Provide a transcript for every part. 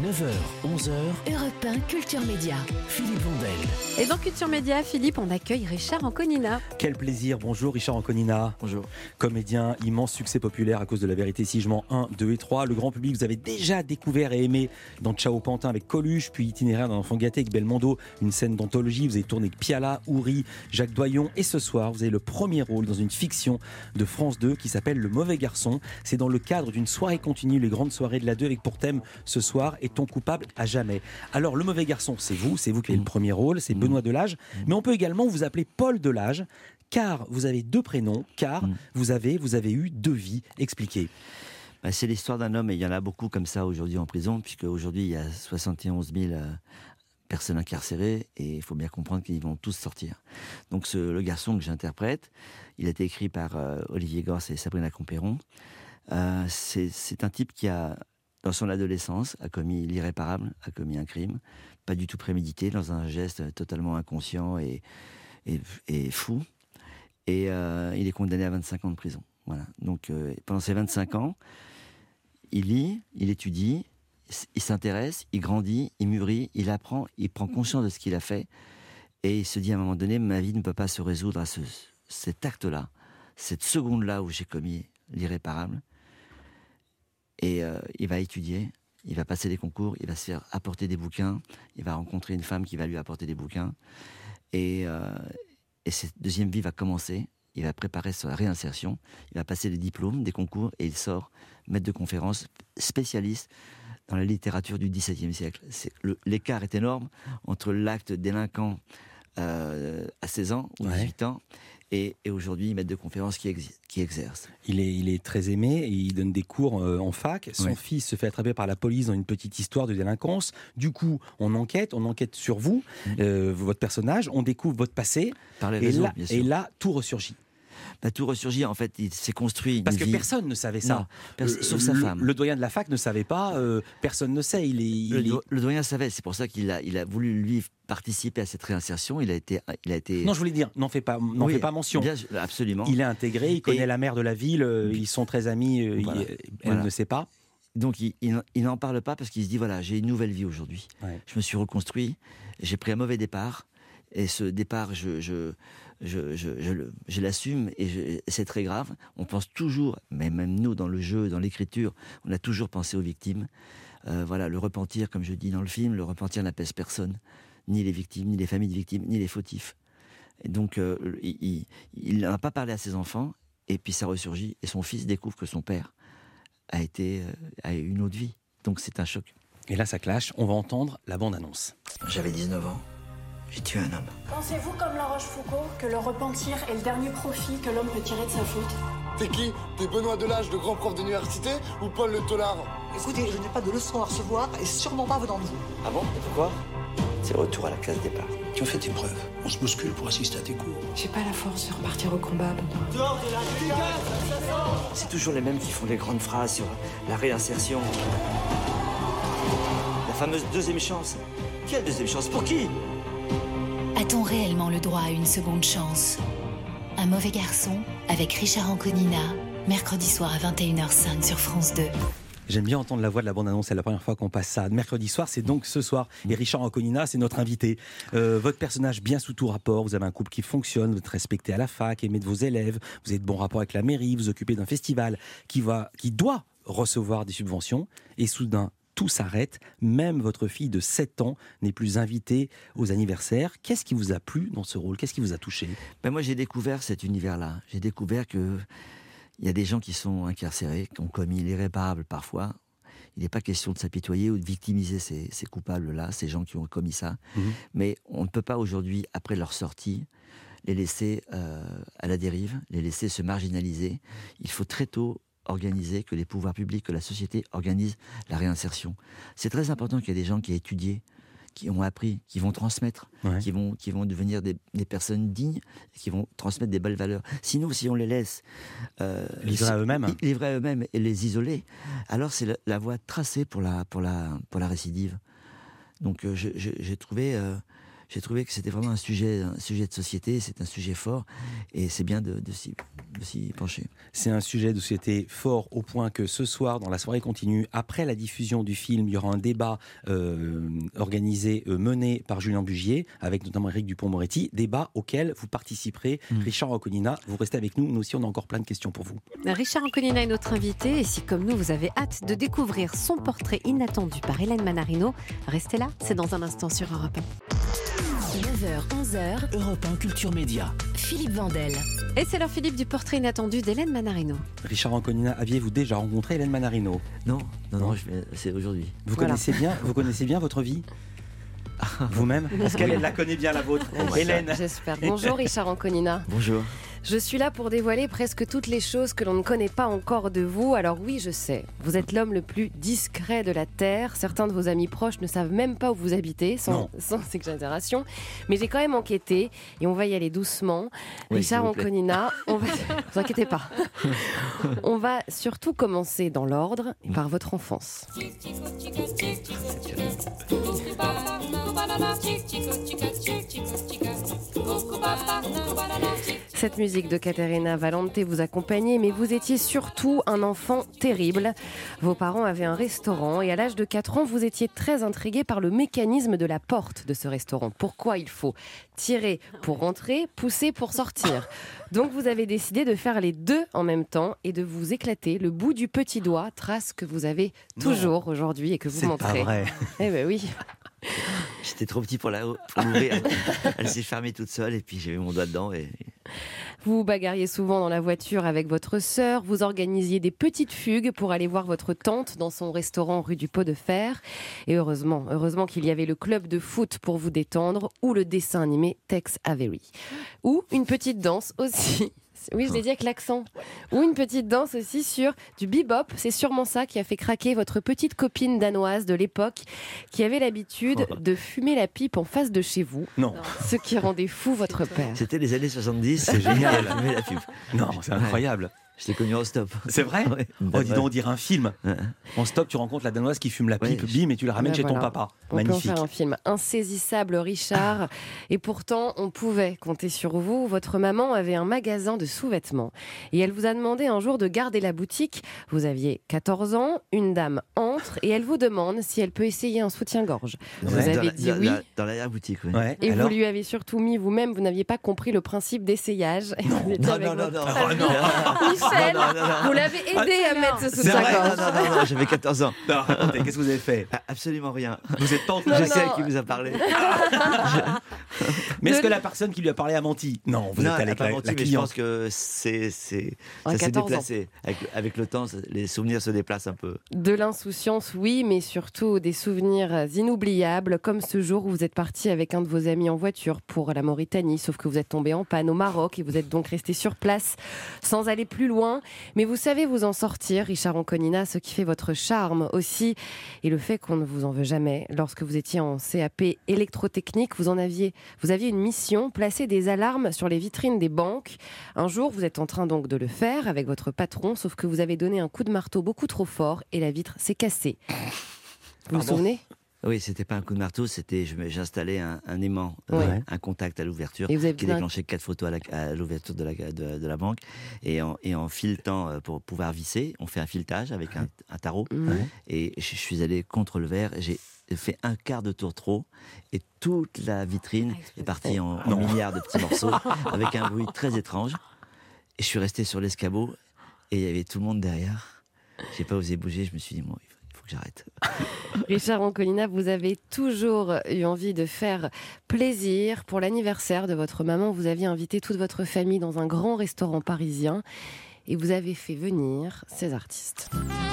9h, 11h, Europe 1 Culture Média. Philippe Vandel. Et dans Culture Média, Philippe, on accueille Richard Anconina. Quel plaisir, bonjour Richard Anconina. Bonjour. Comédien, immense succès populaire à cause de La Vérité si je mens 1, 2 et 3. Le grand public, vous avez déjà découvert et aimé dans Ciao Pantin avec Coluche, puis Itinéraire d'un enfant gâté avec Belmondo, une scène d'anthologie. Vous avez tourné avec Piala, Houry, Jacques Doyon. Et ce soir, vous avez le premier rôle dans une fiction de France 2 qui s'appelle Le Mauvais Garçon. C'est dans le cadre d'une soirée continue, les grandes soirées de la 2, avec pour thème ce soir, est-on coupable à jamais? Alors, Le Mauvais Garçon, c'est vous qui avez le premier rôle, c'est Benoît Delage. Mais on peut également vous appeler Paul Delage, car vous avez deux prénoms, car vous avez eu deux vies. Expliquez. C'est l'histoire d'un homme, et il y en a beaucoup comme ça aujourd'hui en prison, puisque aujourd'hui il y a 71 000 personnes incarcérées, et il faut bien comprendre qu'ils vont tous sortir. Donc le garçon que j'interprète, il a été écrit par Olivier Gors et Sabrina Compéron. C'est un type qui a, dans son adolescence, a commis l'irréparable, a commis un crime, pas du tout prémédité, dans un geste totalement inconscient et fou. Et il est condamné à 25 ans de prison. Voilà. Donc pendant ces 25 ans, il lit, il étudie, il s'intéresse, il grandit, il mûrit, il apprend, il prend conscience de ce qu'il a fait, et il se dit à un moment donné, ma vie ne peut pas se résoudre à cet acte-là, cette seconde-là où j'ai commis l'irréparable. Et il va étudier, il va passer des concours, il va se faire apporter des bouquins, il va rencontrer une femme qui va lui apporter des bouquins, et cette deuxième vie va commencer. Il va préparer sa réinsertion, il va passer des diplômes, des concours, et il sort maître de conférence, spécialiste dans la littérature du XVIIe siècle. L'écart est énorme entre l'acte délinquant à 16 ans ou 18 ans, et aujourd'hui maître de conférence qui exerce. Il est très aimé, et il donne des cours en fac. Son fils se fait attraper par la police dans une petite histoire de délinquance. Du coup, on enquête sur vous, votre personnage, on découvre votre passé, par les réseaux, bien sûr. Et là, tout ressurgit. Tout ressurgit, en fait, il s'est construit une Parce que vie. personne ne savait ça. Sauf sa femme. Le doyen de la fac ne savait pas, personne ne sait. Le doyen savait, c'est pour ça qu'il a voulu, lui, participer à cette réinsertion. Il a été... Non, je voulais dire, n'en fais pas mention. Bien, absolument. Il est intégré, il connaît la mère de la ville, ils sont très amis, elle ne sait pas. Donc il n'en parle pas parce qu'il se dit, voilà, j'ai une nouvelle vie aujourd'hui. Ouais. Je me suis reconstruit, j'ai pris un mauvais départ, et ce départ, je l'assume, et c'est très grave. On pense toujours, mais même nous, dans le jeu, dans l'écriture, on a toujours pensé aux victimes. Voilà, le repentir, comme je dis dans le film, le repentir n'apaise personne, ni les victimes, ni les familles de victimes, ni les fautifs. Et donc, il n'en a pas parlé à ses enfants, et puis ça ressurgit, et son fils découvre que son père a eu une autre vie. Donc c'est un choc. Et là, ça clash, on va entendre la bande-annonce. J'avais 19 ans. J'ai tué un homme. Pensez-vous, comme La Rochefoucauld, que le repentir est le dernier profit que l'homme peut tirer de sa faute? T'es qui? T'es Benoît Delage, le grand prof d'université, ou Paul Le Tolard? Écoutez, je n'ai pas de leçon à recevoir, et sûrement pas venant de vous. Ah bon? Et pourquoi? C'est le retour à la classe départ. Tu as fait tes preuves. On se bouscule pour assister à tes cours. J'ai pas la force de repartir au combat, Benoît. Dehors de la... C'est toujours les mêmes qui font des grandes phrases sur la réinsertion. La fameuse deuxième chance. Quelle deuxième chance? Pour qui? A-t-on réellement le droit à une seconde chance? Un mauvais garçon avec Richard Anconina, mercredi soir à 21h05 sur France 2. J'aime bien entendre la voix de la bande-annonce, c'est la première fois qu'on passe ça. Mercredi soir, c'est donc ce soir. Et Richard Anconina, c'est notre invité. Votre personnage bien sous tout rapport, vous avez un couple qui fonctionne, vous êtes respecté à la fac, aimé de vos élèves, vous avez de bons rapports avec la mairie, vous occupez d'un festival qui doit recevoir des subventions, et soudain, tout s'arrête, même votre fille de 7 ans n'est plus invitée aux anniversaires. Qu'est-ce qui vous a plu dans ce rôle? Qu'est-ce qui vous a touché? Moi, j'ai découvert cet univers-là. J'ai découvert que il y a des gens qui sont incarcérés, qui ont commis l'irréparable parfois. Il n'est pas question de s'apitoyer ou de victimiser ces coupables-là, ces gens qui ont commis ça. Mais on ne peut pas aujourd'hui, après leur sortie, les laisser à la dérive, les laisser se marginaliser. Il faut très tôt organiser, que les pouvoirs publics, que la société organise la réinsertion. C'est très important qu'il y ait des gens qui aient étudié, qui ont appris, qui vont transmettre, qui vont devenir des personnes dignes, qui vont transmettre des belles valeurs. Sinon, si on les laisse livrer à eux-mêmes et les isoler, alors c'est la voie tracée pour la récidive. Donc j'ai trouvé j'ai trouvé que c'était vraiment un sujet de société, c'est un sujet fort, et c'est bien de s'y pencher. C'est un sujet de société fort au point que ce soir, dans la soirée continue, après la diffusion du film, il y aura un débat mené par Julien Bugier, avec notamment Éric Dupond-Moretti, débat auquel vous participerez. Richard Anconina, vous restez avec nous aussi, on a encore plein de questions pour vous. Richard Anconina est notre invité et si comme nous vous avez hâte de découvrir son portrait inattendu par Hélène Manarino, restez là, c'est dans un instant sur Europe 9h, 11h, Europe 1 Culture Média. Philippe Vandel. 1. Et c'est l'heure Philippe du portrait inattendu d'Hélène Manarino. Richard Anconina, aviez-vous déjà rencontré Hélène Manarino? Non, c'est aujourd'hui. Vous connaissez bien votre vie vous-même? Parce qu'elle la connaît bien, la vôtre. Hélène. J'espère. Bonjour Richard Anconina. Bonjour. Je suis là pour dévoiler presque toutes les choses que l'on ne connaît pas encore de vous. Alors oui, je sais, vous êtes l'homme le plus discret de la Terre. Certains de vos amis proches ne savent même pas où vous habitez, sans exagération. Mais j'ai quand même enquêté et on va y aller doucement. Oui, Richard Anconina, vous inquiétez pas. On va surtout commencer dans l'ordre par votre enfance. Cette musique de Caterina Valente vous accompagnait, mais vous étiez surtout un enfant terrible. Vos parents avaient un restaurant et à l'âge de 4 ans, vous étiez très intrigué par le mécanisme de la porte de ce restaurant. Pourquoi il faut tirer pour rentrer, pousser pour sortir. Donc vous avez décidé de faire les deux en même temps et de vous éclater le bout du petit doigt, trace que vous avez toujours aujourd'hui et que vous montrez. C'est pas vrai. Eh ben oui. J'étais trop petit pour l'ouvrir. Elle s'est fermée toute seule et puis j'ai mis mon doigt dedans. Vous vous bagarriez souvent dans la voiture avec votre sœur. Vous organisiez des petites fugues pour aller voir votre tante dans son restaurant rue du Pot de Fer. Et heureusement qu'il y avait le club de foot pour vous détendre ou le dessin animé Tex Avery. Ou une petite danse aussi. Oui, je l'ai dit avec l'accent. Ou une petite danse aussi sur du bebop. C'est sûrement ça qui a fait craquer votre petite copine danoise de l'époque qui avait l'habitude de fumer la pipe en face de chez vous. Non. Ce qui rendait fou votre père. C'était les années 70. C'est génial. Elle fumait la pipe. Non, c'est incroyable. Je t'ai connu en stop. C'est vrai? Ouais. Oh, dis donc, on dirait un film. En stop, tu rencontres la Danoise qui fume la pipe, bim, et tu la ramènes chez ton papa. On Magnifique. peut en faire un film insaisissable, Richard. Et pourtant, on pouvait compter sur vous. Votre maman avait un magasin de sous-vêtements. Et elle vous a demandé un jour de garder la boutique. Vous aviez 14 ans, une dame entre et elle vous demande si elle peut essayer un soutien-gorge. Vous avez dit oui. Dans l'arrière-boutique, oui. Ouais, Et alors vous lui avez surtout mis vous-même, vous n'aviez pas compris le principe d'essayage. Et vous étiez avec votre famille. Michel, vous l'avez aidé à mettre ce soutien-gorge. Non, j'avais 14 ans. Non, racontez, qu'est-ce que vous avez fait? Absolument rien. Vous êtes tante. Je sais à qui vous a parlé. Mais est-ce que la personne qui lui a parlé a menti? Non, vous êtes allé avec la mais je cliente. pense que ça s'est 14 déplacé. Avec le temps, les souvenirs se déplacent un peu. De l'insouciance, oui, mais surtout des souvenirs inoubliables, comme ce jour où vous êtes parti avec un de vos amis en voiture pour la Mauritanie, sauf que vous êtes tombé en panne au Maroc et vous êtes donc resté sur place sans aller plus loin. Mais vous savez vous en sortir, Richard Anconina, ce qui fait votre charme aussi, et le fait qu'on ne vous en veut jamais. Lorsque vous étiez en CAP électrotechnique, vous aviez une mission, placer des alarmes sur les vitrines des banques. Un jour, vous êtes en train donc de le faire avec votre patron, sauf que vous avez donné un coup de marteau beaucoup trop fort et la vitre s'est cassée. Vous vous souvenez ? Oui, c'était pas un coup de marteau, j'installais un aimant, un contact à l'ouverture qui déclenchait 4 photos à l'ouverture de la banque. Et en filetant pour pouvoir visser, on fait un filetage avec un tarot. Et je suis allé contre le verre, j'ai fait un quart de tour trop et toute la vitrine est partie en milliards de petits morceaux avec un bruit très étrange. Et je suis resté sur l'escabeau et il y avait tout le monde derrière. J'ai pas osé bouger, je me suis dit, bon, il faut que j'arrête. Richard Anconina, vous avez toujours eu envie de faire plaisir. Pour l'anniversaire de votre maman, vous aviez invité toute votre famille dans un grand restaurant parisien et vous avez fait venir ces artistes.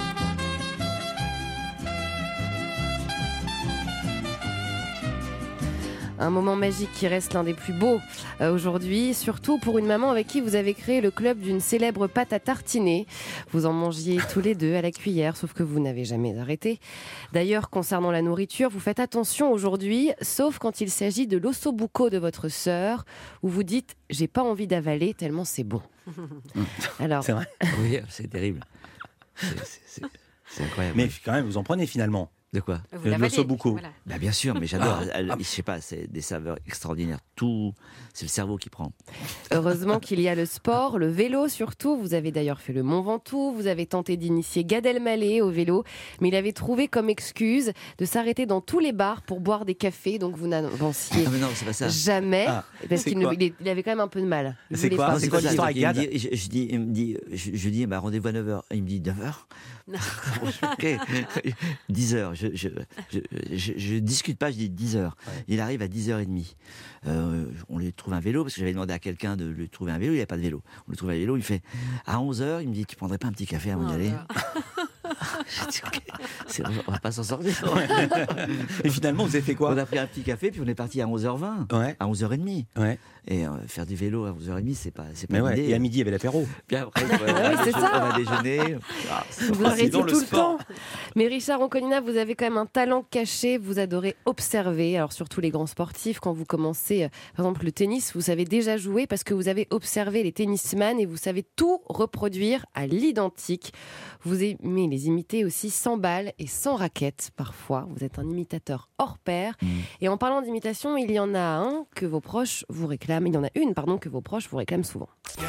Un moment magique qui reste l'un des plus beaux aujourd'hui, surtout pour une maman avec qui vous avez créé le club d'une célèbre pâte à tartiner. Vous en mangiez tous les deux à la cuillère, sauf que vous n'avez jamais arrêté. D'ailleurs, concernant la nourriture, vous faites attention aujourd'hui, sauf quand il s'agit de l'ossobuco de votre sœur, où vous dites « j'ai pas envie d'avaler tellement c'est bon ». Alors, c'est vrai. Oui, c'est terrible. C'est incroyable. Mais quand même, vous en prenez finalement. De quoi? Vous l'avalez, l'ossobuco. voilà. Bah, bien sûr, mais j'adore. Je sais pas, c'est des saveurs extraordinaires. Tout, c'est le cerveau qui prend. Heureusement qu'il y a le sport, le vélo surtout. Vous avez d'ailleurs fait le Mont Ventoux, vous avez tenté d'initier Gad Elmaleh au vélo, mais il avait trouvé comme excuse de s'arrêter dans tous les bars pour boire des cafés, donc vous n'avanciez Ah, mais non, c'est pas ça. jamais, parce c'est qu'il quoi il avait quand même un peu de mal. Il C'est voulait quoi pas. Non, C'est quoi pas ça. l'histoire avec Gad? Il me dit, je dis, bah, rendez-vous à 9h. Il me dit 9h. Ok. 10h. Je discute pas, je dis 10h. Il arrive à 10h30. On lui trouve un vélo, parce que j'avais demandé à quelqu'un de lui trouver un vélo, il n'y a pas de vélo. On lui trouve un vélo, il fait à 11h, il me dit, tu prendrais pas un petit café avant d'y aller? J'ai dit, ok, on va pas s'en sortir. Et finalement, vous avez fait quoi? On a pris un petit café, puis on est parti à 11h20, Ouais. à 11h30. Ouais. Et faire du vélo à 11h30, c'est pas Mais ouais. l'idée. Et à midi, il y avait l'apéro. Puis après, c'est ça. on va déjeuner. Vous Ah, arrêtez c'est dans tout le le sport. temps. Mais Richard Anconina, vous avez quand même un talent caché. Vous adorez observer. Alors surtout les grands sportifs, quand vous commencez, par exemple le tennis, vous savez déjà jouer parce que vous avez observé les tennisman et vous savez tout reproduire à l'identique. Vous aimez les imiter aussi sans balles et sans raquettes parfois. Vous êtes un imitateur hors pair. Et en parlant d'imitation, il y en a un que vos proches vous réclament. Il y en a une, pardon, que vos proches vous réclament souvent.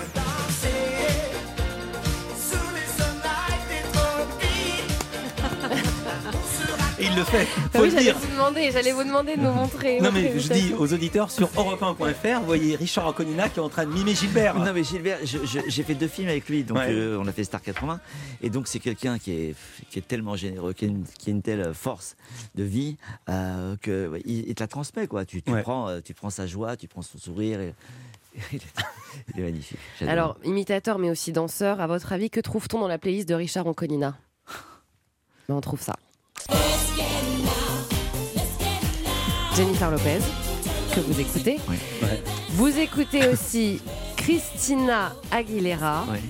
Et il le fait, Ah faut oui, le dire. j'allais vous demander de nous montrer. Non mais je dis aux auditeurs sur europe1.fr, vous voyez Richard Anconina qui est en train de mimer Gilbert. Non mais Gilbert, j'ai fait 2 films avec lui, donc Ouais. on a fait Star 80, et donc c'est quelqu'un qui est tellement généreux, qui a une telle force de vie que il te la transmet quoi. Tu prends sa joie, tu prends son sourire. Il est magnifique. J'adore. Alors, imitateur mais aussi danseur, à votre avis, que trouve-t-on dans la playlist de Richard Anconina? On trouve ça. Jennifer Lopez, que vous écoutez. Oui. Ouais. Vous écoutez aussi Christina Aguilera. Ouais.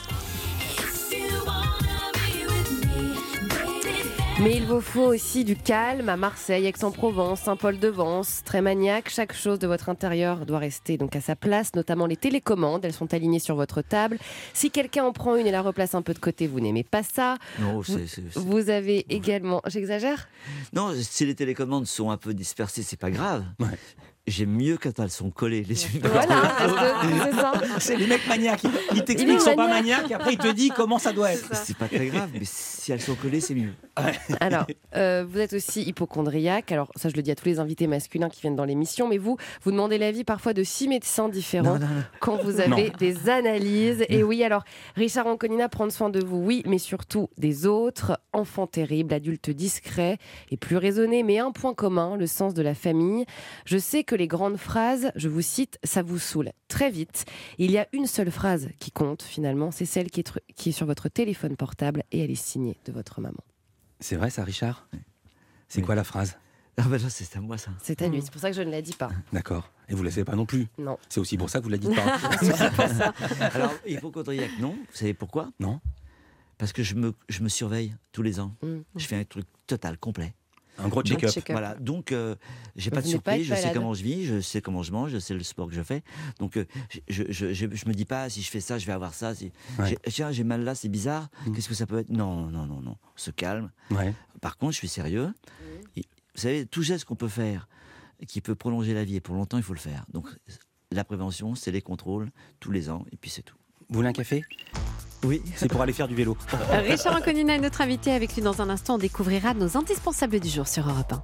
Mais il vous faut aussi du calme à Marseille, Aix-en-Provence, Saint-Paul-de-Vence, très maniaque. Chaque chose de votre intérieur doit rester donc à sa place, notamment les télécommandes. Elles sont alignées sur votre table. Si quelqu'un en prend une et la replace un peu de côté, vous n'aimez pas ça. Non, Vous avez également... J'exagère? non, si les télécommandes sont un peu dispersées, c'est pas grave. Ouais. J'aime mieux quand elles sont collées les unes. Voilà, c'est ça. C'est les mecs maniaques, ils Il t'expliquent est qu'ils sont pas maniaque. maniaques et après il te dit comment ça doit être. C'est pas très grave, mais si elles sont collées, c'est mieux. Alors, vous êtes aussi hypochondriaque. Alors, ça, je le dis à tous les invités masculins qui viennent dans l'émission, mais vous demandez l'avis parfois de 6 médecins différents Non. quand vous avez des analyses. Et oui, alors, Richard Anconina, prendre soin de vous, oui, mais surtout des autres. Enfant terrible, adulte discret et plus raisonné, mais un point commun, le sens de la famille. Je sais que les grandes phrases, je vous cite, ça vous saoule très vite. Il y a une seule phrase qui compte, finalement, c'est celle qui est sur votre téléphone portable et elle est signée de votre maman. C'est vrai ça Richard? C'est Oui. quoi la phrase? Ah bah là, c'est à moi ça. C'est à lui, c'est pour ça que je ne la dis pas. D'accord. Et vous ne la savez pas non plus? Non. C'est aussi pour ça que vous ne la dites pas. Alors, hypochondriaque, non. Vous savez pourquoi? Non. Parce que je me surveille tous les ans. Mmh. Je fais un truc total, complet. Un gros check-up. check-up. Voilà, donc j'ai Vous pas de n'êtes pas surprise, je sais malade. comment je vis, je sais comment je mange, je sais le sport que je fais. Donc je me dis pas si je fais ça, je vais avoir ça. Ouais. Tiens, j'ai mal là, c'est bizarre. Qu'est-ce que ça peut être? Non. On se calme. Ouais. Par contre, je suis sérieux. Et, vous savez, tout geste qu'on peut faire qui peut prolonger la vie et pour longtemps, il faut le faire. Donc la prévention, c'est les contrôles tous les ans et puis c'est tout. Vous voulez un café? Oui. C'est pour aller faire du vélo. Richard Anconina est notre invité. Avec lui dans un instant, on découvrira nos indispensables du jour sur Europe 1.